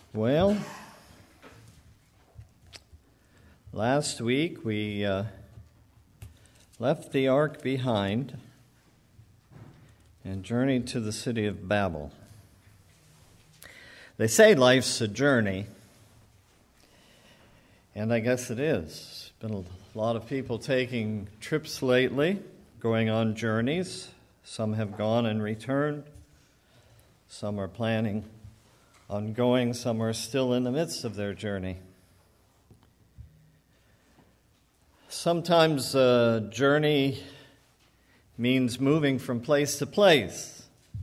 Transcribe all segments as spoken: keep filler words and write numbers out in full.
Well, last week we uh, left the ark behind and journeyed to the city of Babel. They say life's a journey, and I guess it is. There's been a lot of people taking trips lately, going on journeys. Some have gone and returned. Some are planning on going. Some are still in the midst of their journey. Sometimes a journey means moving from place to place.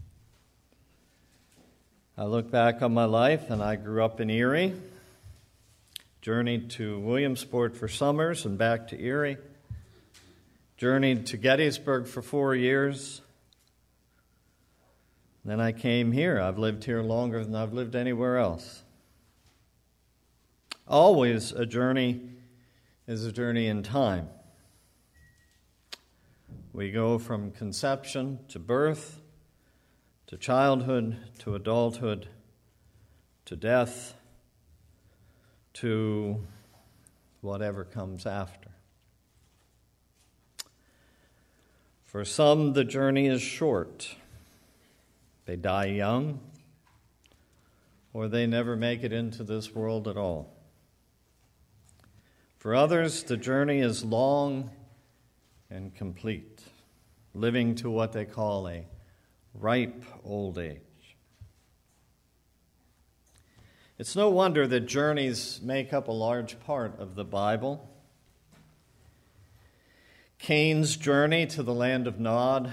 I look back on my life, and I grew up in Erie, journeyed to Williamsport for summers and back to Erie, journeyed to Gettysburg for four years. Then I came here. I've lived here longer than I've lived anywhere else. Always a journey is a journey in time. We go from conception to birth, to childhood, to adulthood, to death, to whatever comes after. For some, the journey is short. They die young, or they never make it into this world at all. For others, the journey is long and complete, living to what they call a ripe old age. It's no wonder that journeys make up a large part of the Bible. Cain's journey to the land of Nod,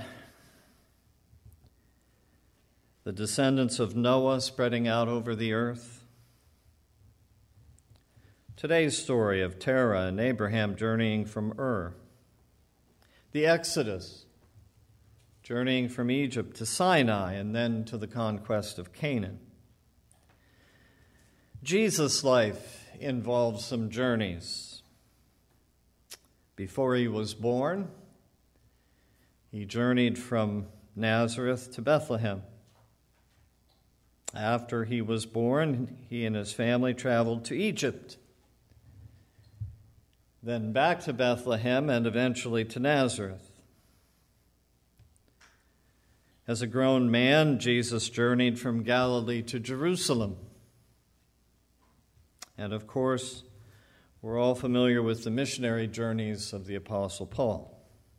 the descendants of Noah spreading out over the earth. Today's story of Terah and Abraham journeying from Ur. The Exodus, journeying from Egypt to Sinai and then to the conquest of Canaan. Jesus' life involves some journeys. Before he was born, he journeyed from Nazareth to Bethlehem. After he was born, he and his family traveled to Egypt, then back to Bethlehem, and eventually to Nazareth. As a grown man, Jesus journeyed from Galilee to Jerusalem. And of course, we're all familiar with the missionary journeys of the Apostle Paul.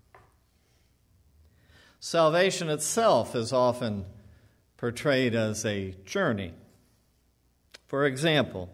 Salvation itself is often portrayed as a journey. For example,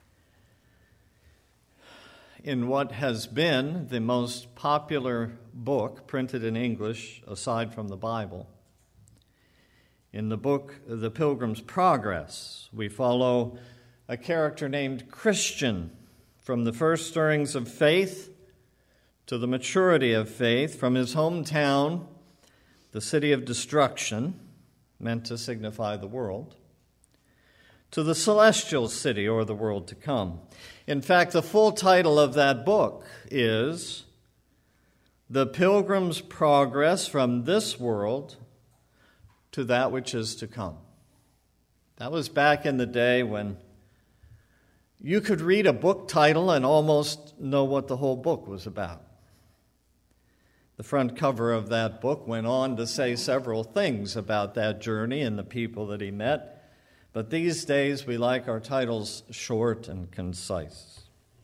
in what has been the most popular book printed in English, aside from the Bible, in the book The Pilgrim's Progress, we follow a character named Christian from the first stirrings of faith to the maturity of faith, from his hometown, the city of destruction, meant to signify the world, to the celestial city, or the world to come. In fact, the full title of that book is The Pilgrim's Progress from This World to That Which Is to Come. That was back in the day when you could read a book title and almost know what the whole book was about. The front cover of that book went on to say several things about that journey and the people that he met, but these days we like our titles short and concise.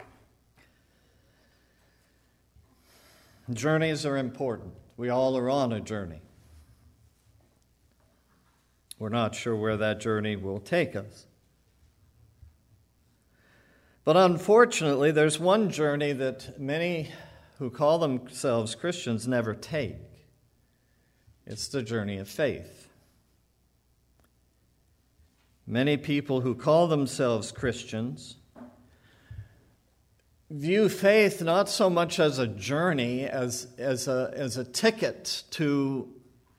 Journeys are important. We all are on a journey. We're not sure where that journey will take us. But unfortunately, there's one journey that many who call themselves Christians never take. It's the journey of faith. Many people who call themselves Christians view faith not so much as a journey as, as, a, as a ticket to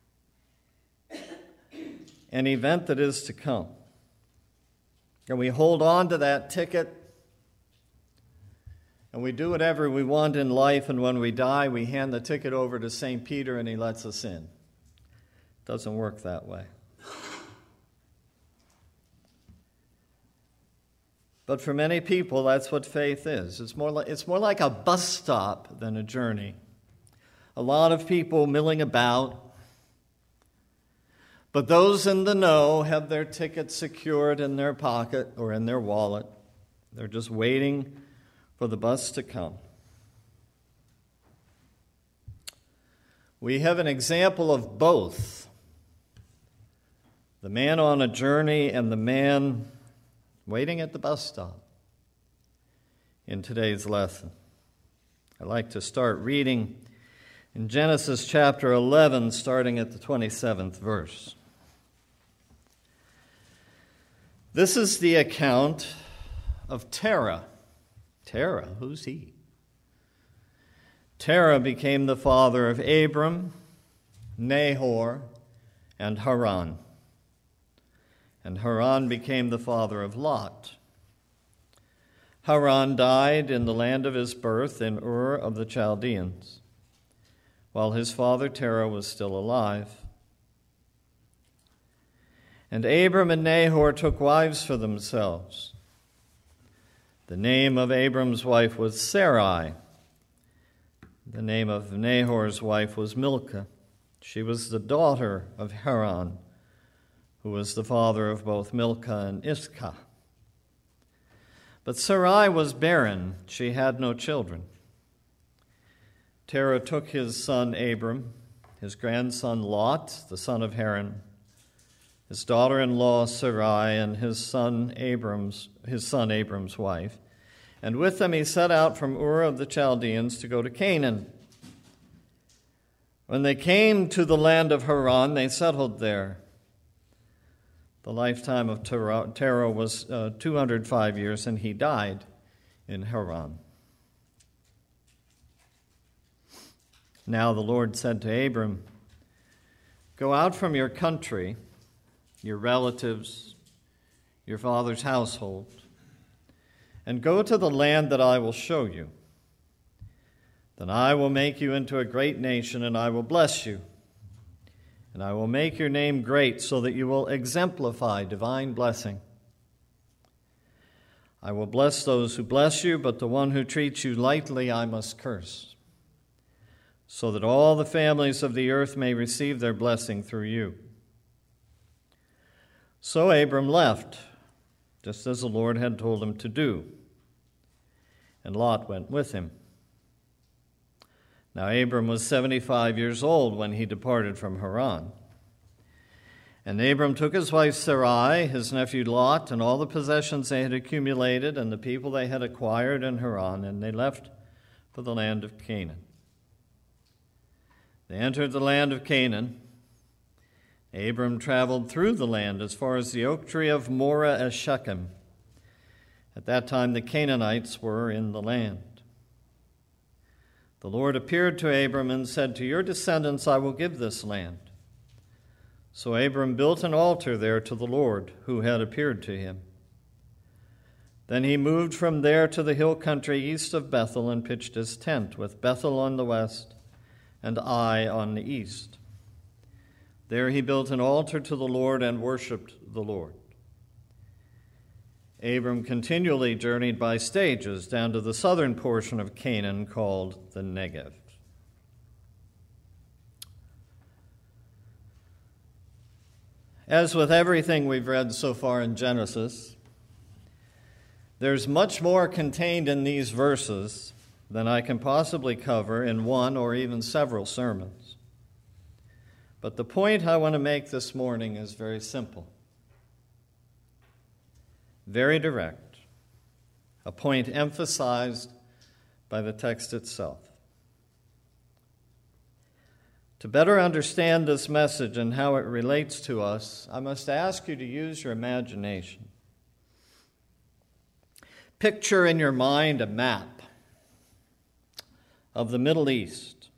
an event that is to come. And we hold on to that ticket, and we do whatever we want in life, and when we die, we hand the ticket over to Saint Peter and he lets us in. It doesn't work that way. But for many people, that's what faith is. It's more like, it's more like a bus stop than a journey. A lot of people milling about, but those in the know have their ticket secured in their pocket or in their wallet. They're just waiting for the bus to come. We have an example of both. The man on a journey and the man waiting at the bus stop in today's lesson. I'd like to start reading in Genesis chapter eleven, starting at the twenty-seventh verse. This is the account of Terah. Terah, who's he? Terah became the father of Abram, Nahor, and Haran. And Haran became the father of Lot. Haran died in the land of his birth in Ur of the Chaldeans, while his father Terah was still alive. And Abram and Nahor took wives for themselves. The name of Abram's wife was Sarai. The name of Nahor's wife was Milcah. She was the daughter of Haran, who was the father of both Milcah and Iscah. But Sarai was barren. She had no children. Terah took his son Abram, his grandson Lot, the son of Haran, his daughter-in-law Sarai, and his son Abram's his son Abram's wife, and with them he set out from Ur of the Chaldeans to go to Canaan. When they came to the land of Haran, they settled there. The lifetime of Terah, Terah was uh, two hundred five years, and he died in Haran. Now the Lord said to Abram, "Go out from your country, your relatives, your father's household, and go to the land that I will show you. Then I will make you into a great nation, and I will bless you. And I will make your name great so that you will exemplify divine blessing. I will bless those who bless you, but the one who treats you lightly I must curse, so that all the families of the earth may receive their blessing through you." So Abram left, just as the Lord had told him to do, and Lot went with him. Now Abram was seventy-five years old when he departed from Haran. And Abram took his wife Sarai, his nephew Lot, and all the possessions they had accumulated and the people they had acquired in Haran, and they left for the land of Canaan. They entered the land of Canaan. Abram traveled through the land as far as the oak tree of Moreh as Shechem. At that time the Canaanites were in the land. The Lord appeared to Abram and said, "To your descendants I will give this land." So Abram built an altar there to the Lord, who had appeared to him. Then he moved from there to the hill country east of Bethel and pitched his tent, with Bethel on the west and Ai on the east. There he built an altar to the Lord and worshipped the Lord. Abram continually journeyed by stages down to the southern portion of Canaan called the Negev. As with everything we've read so far in Genesis, there's much more contained in these verses than I can possibly cover in one or even several sermons. But the point I want to make this morning is very simple, very direct, a point emphasized by the text itself. To better understand this message and how it relates to us, I must ask you to use your imagination. Picture in your mind a map of the Middle East.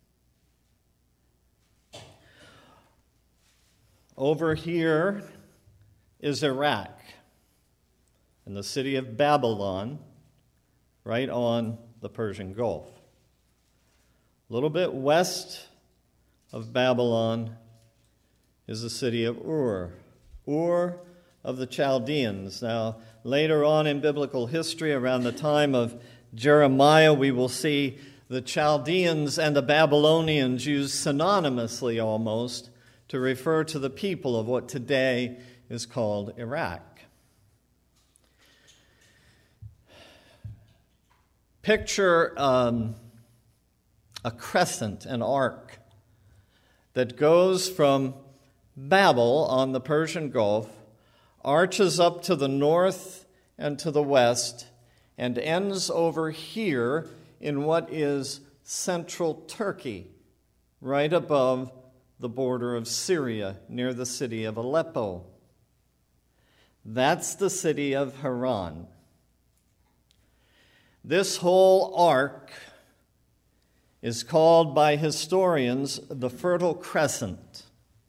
Over here is Iraq and the city of Babylon, right on the Persian Gulf. A little bit west of Babylon is the city of Ur, Ur of the Chaldeans. Now, later on in biblical history, around the time of Jeremiah, we will see the Chaldeans and the Babylonians used synonymously almost to refer to the people of what today is called Iraq. Picture um, a crescent, an arc, that goes from Babel on the Persian Gulf, arches up to the north and to the west, and ends over here in what is central Turkey, right above the border of Syria, near the city of Aleppo. That's the city of Haran. This whole arc is called by historians the Fertile Crescent.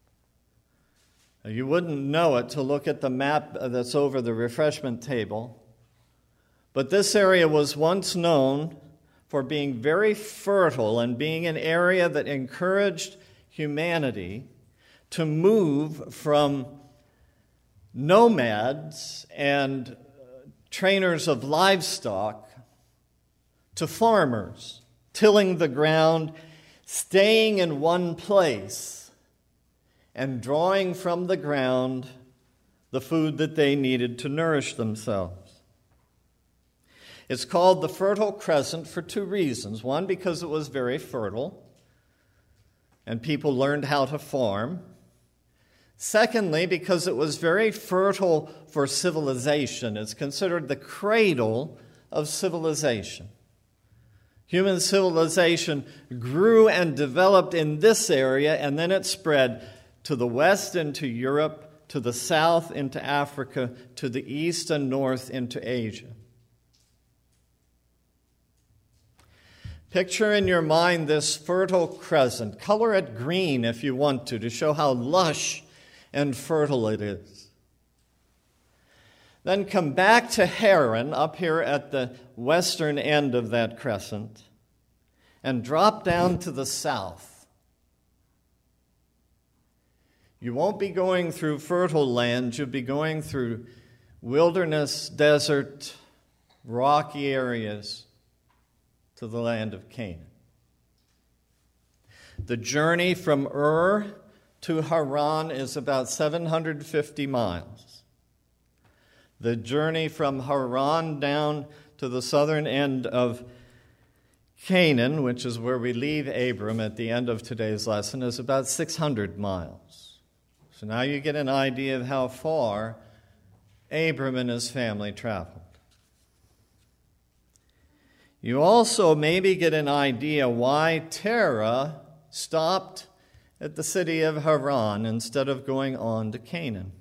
You wouldn't know it to look at the map that's over the refreshment table, but this area was once known for being very fertile and being an area that encouraged humanity to move from nomads and trainers of livestock to farmers, tilling the ground, staying in one place, and drawing from the ground the food that they needed to nourish themselves. It's called the Fertile Crescent for two reasons. One, because it was very fertile, and people learned how to farm. Secondly, because it was very fertile for civilization. It's considered the cradle of civilization. Human civilization grew and developed in this area, and then it spread to the west into Europe, to the south into Africa, to the east and north into Asia. Picture in your mind this fertile crescent. Color it green if you want to, to show how lush and fertile it is. Then come back to Haran, up here at the western end of that crescent, and drop down to the south. You won't be going through fertile land, you'll be going through wilderness, desert, rocky areas to the land of Canaan. The journey from Ur to Haran is about seven hundred fifty miles. The journey from Haran down to the southern end of Canaan, which is where we leave Abram at the end of today's lesson, is about six hundred miles. So now you get an idea of how far Abram and his family traveled. You also maybe get an idea why Terah stopped at the city of Haran instead of going on to Canaan.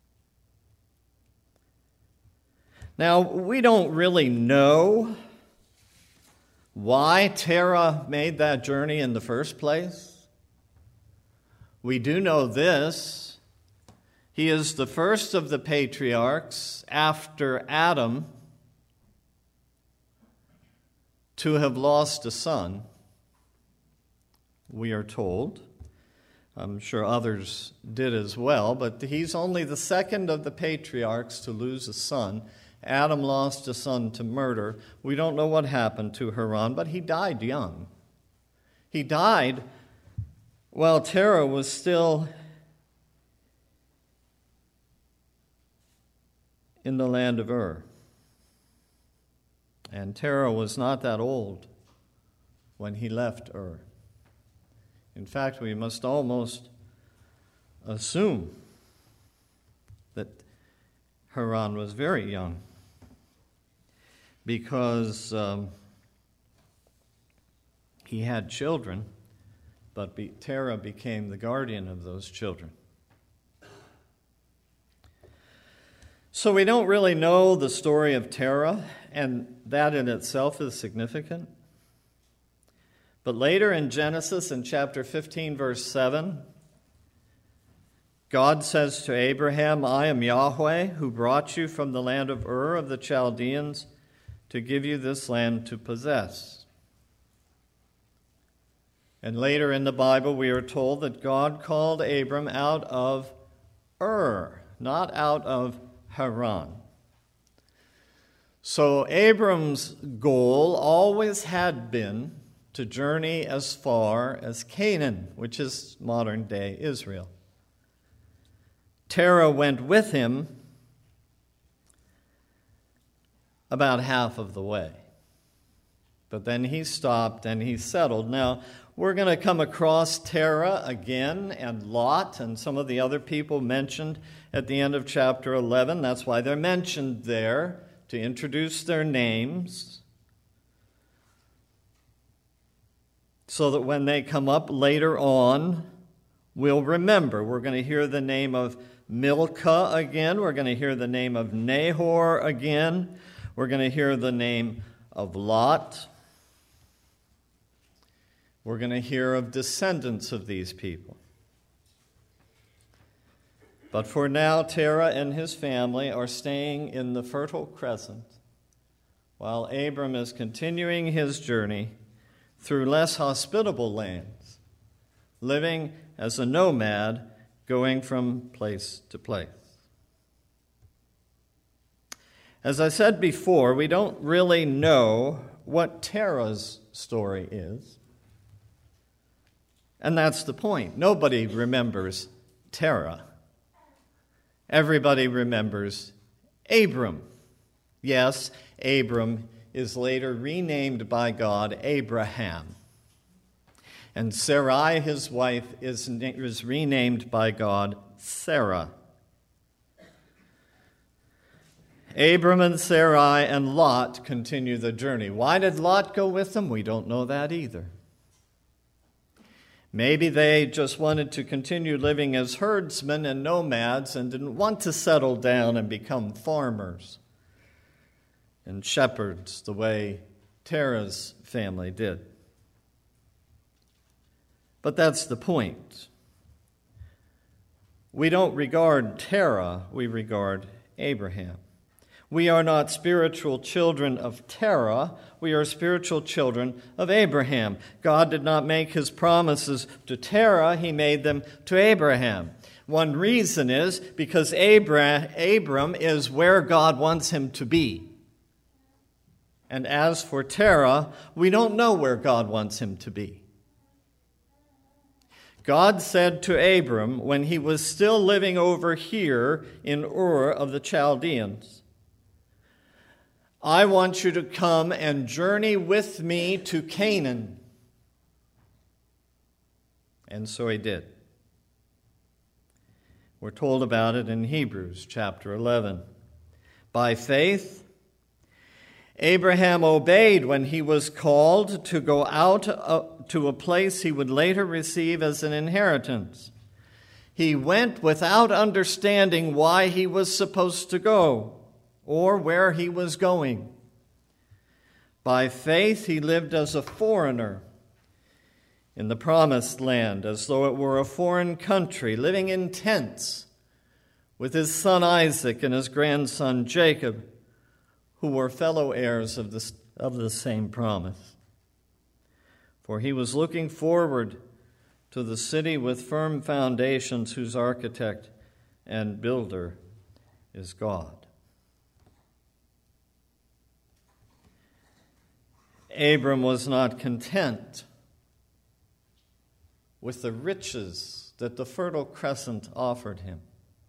Now, we don't really know why Terah made that journey in the first place. We do know this. He is the first of the patriarchs after Adam to have lost a son, we are told. I'm sure others did as well, but he's only the second of the patriarchs to lose a son. Adam lost a son to murder. We don't know what happened to Haran, but he died young. He died while Terah was still in the land of Ur. And Terah was not that old when he left Ur. In fact, we must almost assume that Haran was very young, because um, he had children, but be, Terah became the guardian of those children. So we don't really know the story of Terah, and that in itself is significant. But later in Genesis, in chapter fifteen, verse seven, God says to Abraham, I am Yahweh, who brought you from the land of Ur of the Chaldeans to give you this land to possess. And later in the Bible, we are told that God called Abram out of Ur, not out of Haran. So Abram's goal always had been to journey as far as Canaan, which is modern-day Israel. Terah went with him about half of the way. But then he stopped and he settled. Now, we're going to come across Terah again and Lot and some of the other people mentioned at the end of chapter eleven. That's why they're mentioned there, to introduce their names, so that when they come up later on, we'll remember. We're going to hear the name of Milcah again. We're going to hear the name of Nahor again. We're going to hear the name of Lot. We're going to hear of descendants of these people. But for now, Terah and his family are staying in the Fertile Crescent while Abram is continuing his journey through less hospitable lands, living as a nomad, going from place to place. As I said before, we don't really know what Terah's story is. And that's the point. Nobody remembers Terah. Everybody remembers Abram. Yes, Abram is later renamed by God Abraham. And Sarai, his wife, is, is renamed by God Sarah. Abram and Sarai and Lot continue the journey. Why did Lot go with them? We don't know that either. Maybe they just wanted to continue living as herdsmen and nomads and didn't want to settle down and become farmers and shepherds the way Terah's family did. But that's the point. We don't regard Terah, we regard Abraham. We are not spiritual children of Terah. We are spiritual children of Abraham. God did not make his promises to Terah. He made them to Abraham. One reason is because Abra- Abram is where God wants him to be. And as for Terah, we don't know where God wants him to be. God said to Abram when he was still living over here in Ur of the Chaldeans, I want you to come and journey with me to Canaan. And so he did. We're told about it in Hebrews chapter eleven. By faith, Abraham obeyed when he was called to go out to a place he would later receive as an inheritance. He went without understanding why he was supposed to go or where he was going. By faith, he lived as a foreigner in the promised land, as though it were a foreign country, living in tents with his son Isaac and his grandson Jacob, who were fellow heirs of the, of the same promise. For he was looking forward to the city with firm foundations, whose architect and builder is God. Abram was not content with the riches that the Fertile Crescent offered him.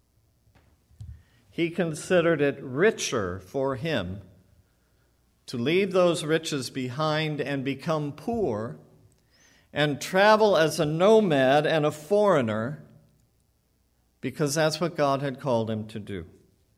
He considered it richer for him to leave those riches behind and become poor and travel as a nomad and a foreigner, because that's what God had called him to do.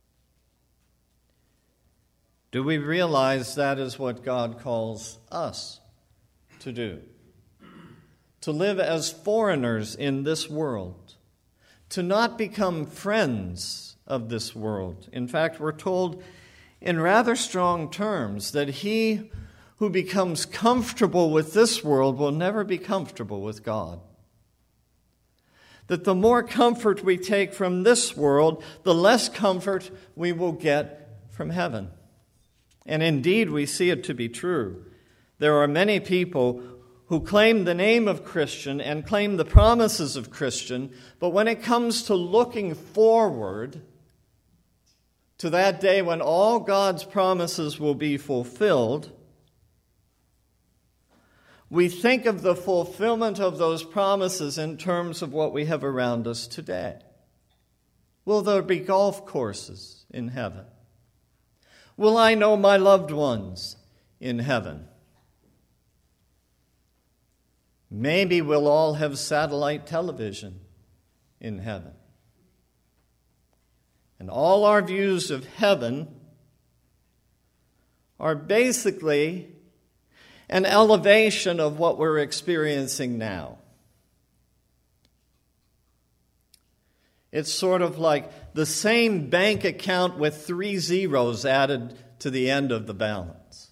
Do we realize that is what God calls us to do? To live as foreigners in this world, to not become friends of this world. In fact, we're told in rather strong terms that he who becomes comfortable with this world will never be comfortable with God. That the more comfort we take from this world, the less comfort we will get from heaven. And indeed, we see it to be true. There are many people who claim the name of Christian and claim the promises of Christian, but when it comes to looking forward to that day when all God's promises will be fulfilled, we think of the fulfillment of those promises in terms of what we have around us today. Will there be golf courses in heaven? Will I know my loved ones in heaven? Maybe we'll all have satellite television in heaven. And all our views of heaven are basically an elevation of what we're experiencing now. It's sort of like the same bank account with three zeros added to the end of the balance.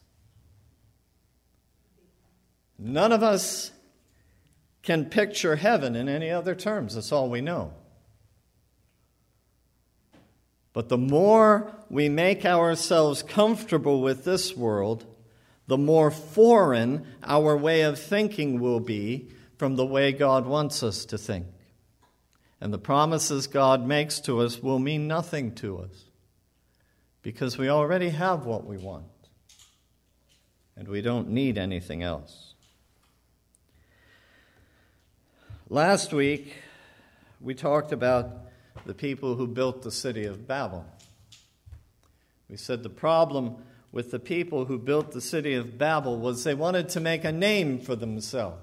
None of us can picture heaven in any other terms. That's all we know. But the more we make ourselves comfortable with this world, the more foreign our way of thinking will be from the way God wants us to think. And the promises God makes to us will mean nothing to us because we already have what we want and we don't need anything else. Last week, we talked about the people who built the city of Babel. We said the problem with the people who built the city of Babel was they wanted to make a name for themselves.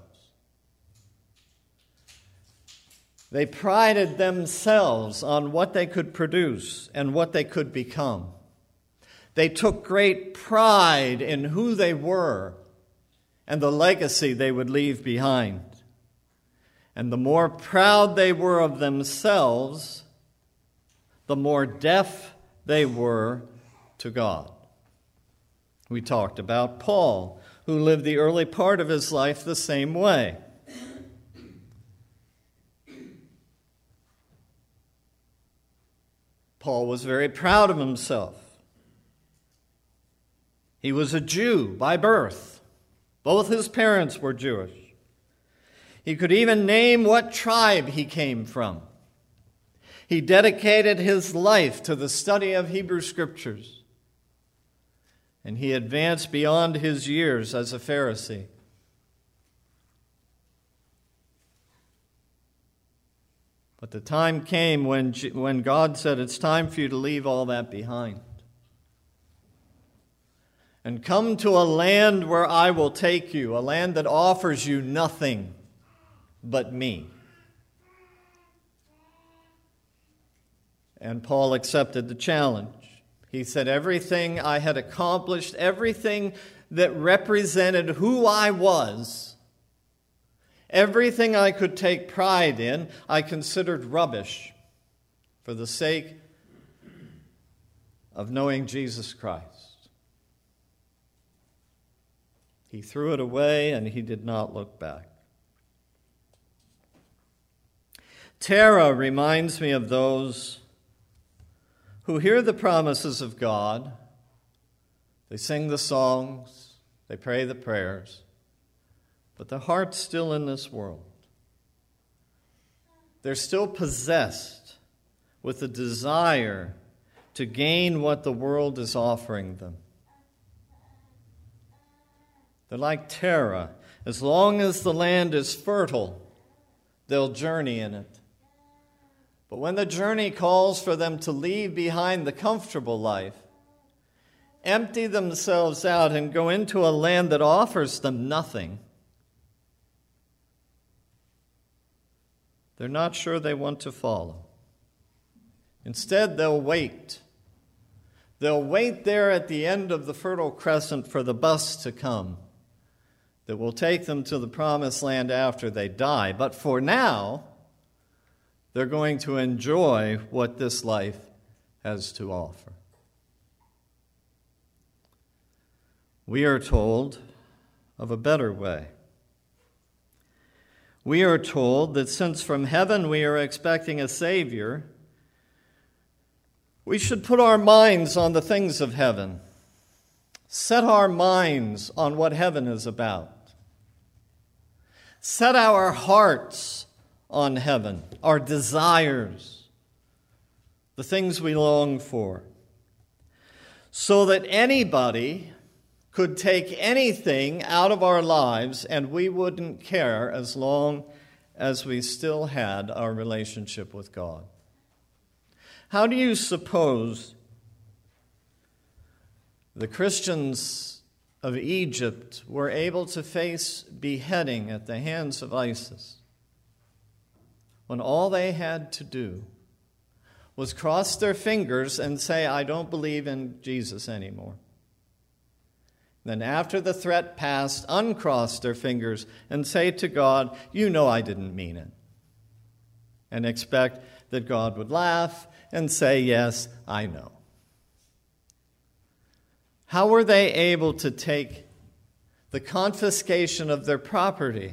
They prided themselves on what they could produce and what they could become. They took great pride in who they were and the legacy they would leave behind. And the more proud they were of themselves, the more deaf they were to God. We talked about Paul, who lived the early part of his life the same way. Paul was very proud of himself. He was a Jew by birth. Both his parents were Jewish. He could even name what tribe he came from. He dedicated his life to the study of Hebrew Scriptures. And he advanced beyond his years as a Pharisee. But the time came when, when God said, it's time for you to leave all that behind and come to a land where I will take you, a land that offers you nothing but me. And Paul accepted the challenge. He said, everything I had accomplished, everything that represented who I was, everything I could take pride in, I considered rubbish for the sake of knowing Jesus Christ. He threw it away and he did not look back. Terah reminds me of those who hear the promises of God. They sing the songs, they pray the prayers, but their heart's still in this world. They're still possessed with the desire to gain what the world is offering them. They're like Terah. As long as the land is fertile, they'll journey in it. But when the journey calls for them to leave behind the comfortable life, empty themselves out and go into a land that offers them nothing, they're not sure they want to follow. Instead, they'll wait. They'll wait there at the end of the Fertile Crescent for the bus to come that will take them to the promised land after they die. But for now, they're going to enjoy what this life has to offer. We are told of a better way. We are told that since from heaven we are expecting a Savior, we should put our minds on the things of heaven. Set our minds on what heaven is about. Set our hearts on heaven, our desires, the things we long for. so that anybody could take anything out of our lives and we wouldn't care as long as we still had our relationship with God. How do you suppose the Christians of Egypt were able to face beheading at the hands of ISIS when all they had to do was cross their fingers and say, I don't believe in Jesus anymore? Then after the threat passed, uncross their fingers and say to God, you know I didn't mean it. And expect that God would laugh and say, yes, I know. How were they able to take the confiscation of their property?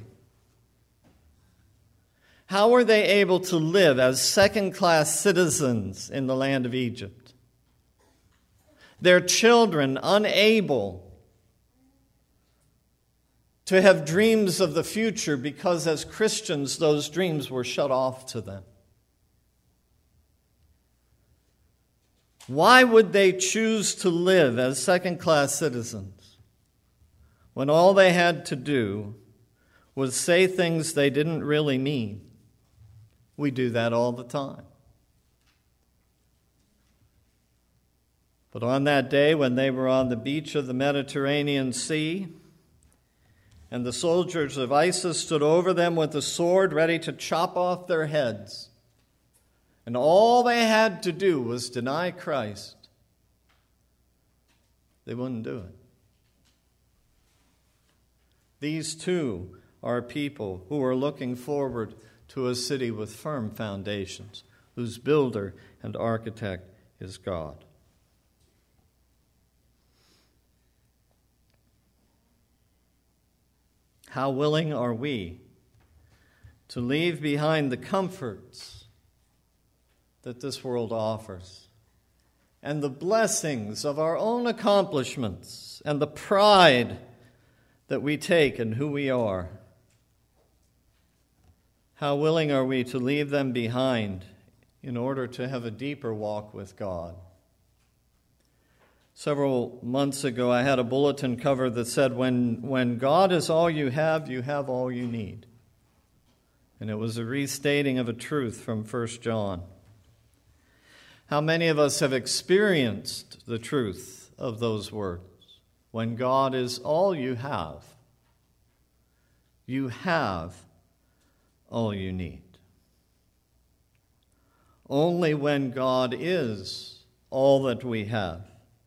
How were they able to live as second-class citizens in the land of Egypt? Their children unable to have dreams of the future because as Christians those dreams were shut off to them. Why would they choose to live as second-class citizens when all they had to do was say things they didn't really mean? We do that all the time. But on that day when they were on the beach of the Mediterranean Sea, and the soldiers of ISIS stood over them with a sword ready to chop off their heads, and all they had to do was deny Christ, they wouldn't do it. These too are people who are looking forward to a city with firm foundations, whose builder and architect is God. How willing are we to leave behind the comforts that this world offers and the blessings of our own accomplishments and the pride that we take in who we are? How willing are we to leave them behind in order to have a deeper walk with God? Several months ago, I had a bulletin cover that said, when, when God is all you have, you have all you need. And it was a restating of a truth from First John. How many of us have experienced the truth of those words? When God is all you have, you have all you need. Only when God is all that we have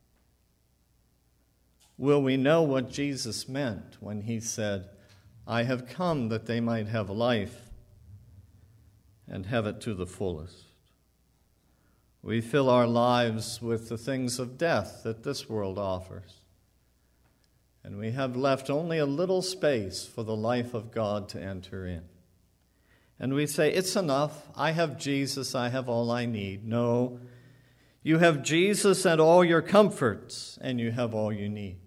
will we know what Jesus meant when he said, I have come that they might have life and have it to the fullest. We fill our lives with the things of death that this world offers, and we have left only a little space for the life of God to enter in. And we say, it's enough. I have Jesus. I have all I need. No, you have Jesus and all your comforts, and you have all you need.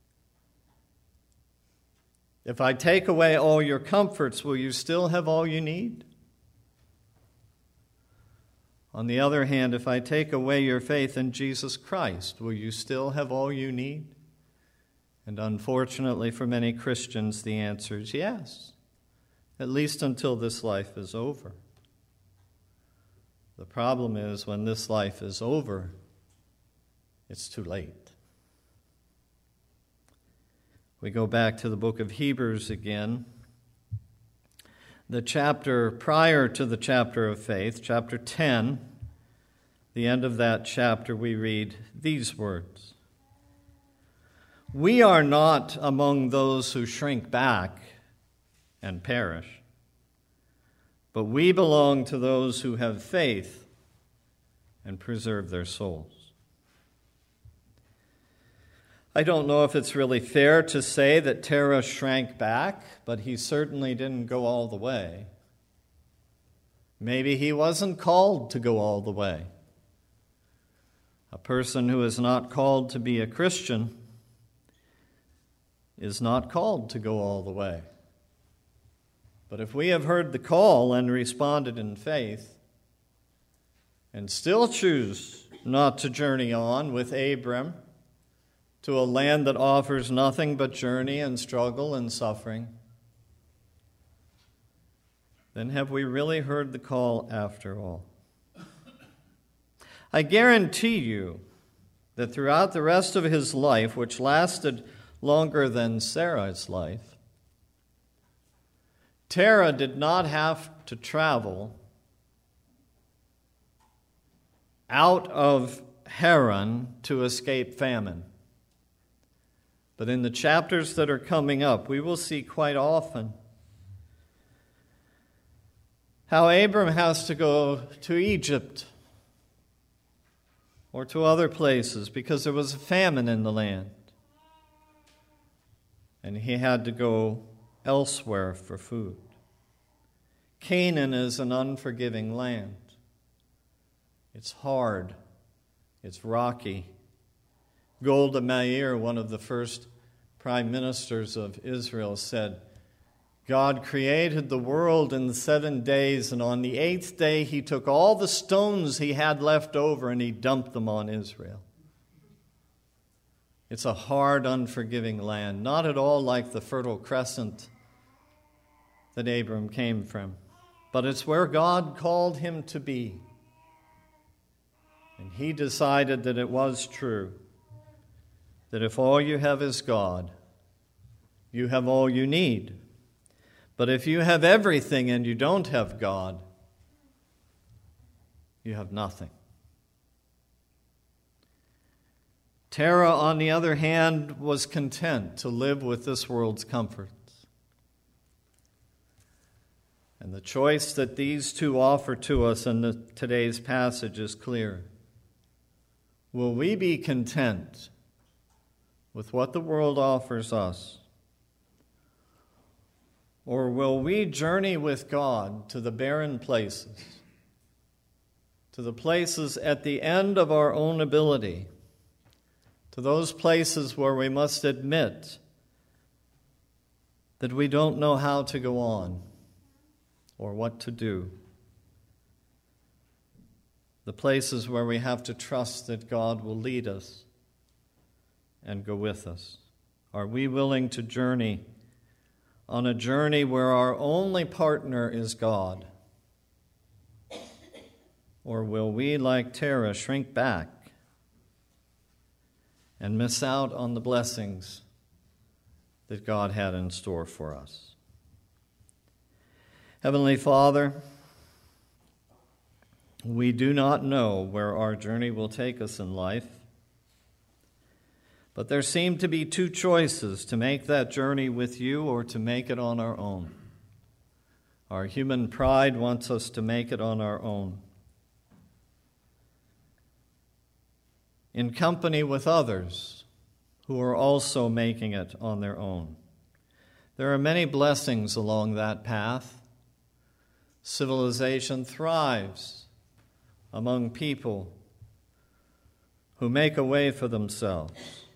If I take away all your comforts, will you still have all you need? On the other hand, if I take away your faith in Jesus Christ, will you still have all you need? And unfortunately for many Christians, the answer is yes, at least until this life is over. The problem is when this life is over, it's too late. We go back to the book of Hebrews again. The chapter prior to the chapter of faith, chapter ten, the end of that chapter, we read these words. We are not among those who shrink back and perish, but we belong to those who have faith and preserve their souls. I don't know if it's really fair to say that Terah shrank back, but he certainly didn't go all the way. Maybe he wasn't called to go all the way. A person who is not called to be a Christian is not called to go all the way. But if we have heard the call and responded in faith, and still choose not to journey on with Abram to a land that offers nothing but journey and struggle and suffering, then have we really heard the call after all? I guarantee you that throughout the rest of his life, which lasted longer than Sarah's life, Terah did not have to travel out of Haran to escape famine. But in the chapters that are coming up, we will see quite often how Abram has to go to Egypt or to other places because there was a famine in the land. And he had to go elsewhere for food. Canaan is an unforgiving land. It's hard. It's rocky. Golda Meir, one of the first prime ministers of Israel, said, God created the world in seven days, and on the eighth day he took all the stones he had left over and he dumped them on Israel. It's a hard, unforgiving land, not at all like the Fertile Crescent that Abram came from, but it's where God called him to be. And he decided that it was true, that if all you have is God, you have all you need. But if you have everything and you don't have God, you have nothing. Terah, on the other hand, was content to live with this world's comforts. And the choice that these two offer to us in the, today's passage is clear. Will we be content with what the world offers us? Or will we journey with God to the barren places, to the places at the end of our own ability, to those places where we must admit that we don't know how to go on or what to do, the places where we have to trust that God will lead us and go with us? Are we willing to journey on a journey where our only partner is God? Or will we, like Terah, shrink back and miss out on the blessings that God had in store for us? Heavenly Father, we do not know where our journey will take us in life, but there seem to be two choices: to make that journey with you or to make it on our own. Our human pride wants us to make it on our own, in company with others who are also making it on their own. There are many blessings along that path. Civilization thrives among people who make a way for themselves.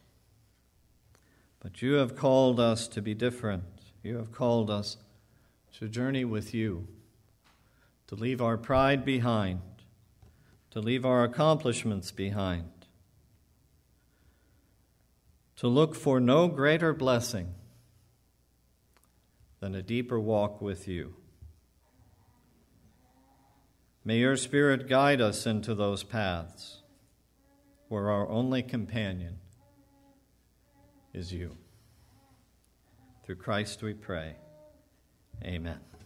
But you have called us to be different. You have called us to journey with you, to leave our pride behind, to leave our accomplishments behind, to look for no greater blessing than a deeper walk with you. May your Spirit guide us into those paths where our only companion is you. Through Christ we pray. Amen.